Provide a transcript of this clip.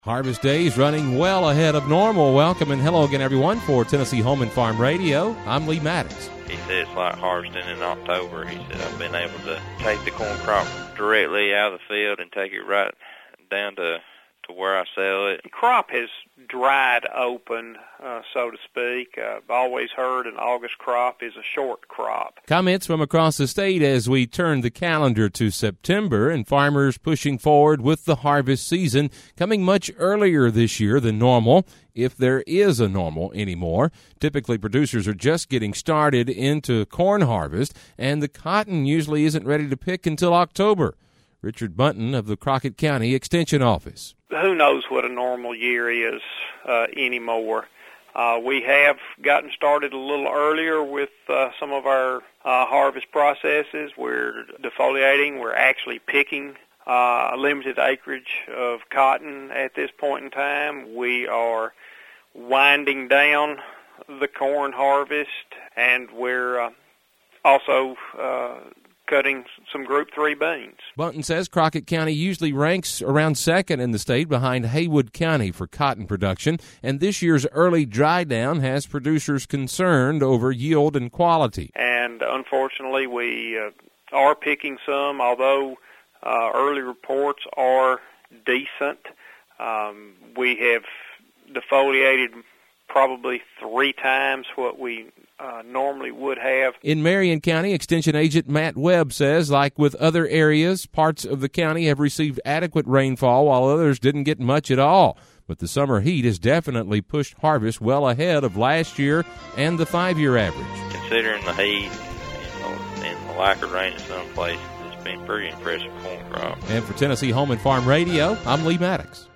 Harvest Day is running well ahead of normal. Welcome and hello again, everyone, for Tennessee Home and Farm Radio. I'm Lee Maddox. He said it's like harvesting in October. He said, I've been able to take the corn crop directly out of the field and take it right down to where I sell it. The crop has dried open, so to speak. I've always heard an August crop is a short crop. Comments from across the state as we turn the calendar to September and farmers pushing forward with the harvest season coming much earlier this year than normal, if there is a normal anymore. Typically, producers are just getting started into corn harvest, and the cotton usually isn't ready to pick until October. Richard Bunton of the Crockett County Extension Office. Who knows what a normal year is anymore. We have gotten started a little earlier with some of our harvest processes. We're defoliating. We're actually picking a limited acreage of cotton at this point in time. We are winding down the corn harvest, and we're also cutting some Group 3 beans. Bunton says Crockett County usually ranks around second in the state behind Haywood County for cotton production, and this year's early dry down has producers concerned over yield and quality. And unfortunately, we are picking some, although early reports are decent. We have defoliated probably 3 times what we normally would have. In Marion County, Extension Agent Matt Webb says, like with other areas, parts of the county have received adequate rainfall while others didn't get much at all. But the summer heat has definitely pushed harvest well ahead of last year and the 5-year average. Considering the heat and the lack of rain in some places, it's been pretty impressive corn crop. And for Tennessee Home and Farm Radio, I'm Lee Maddox.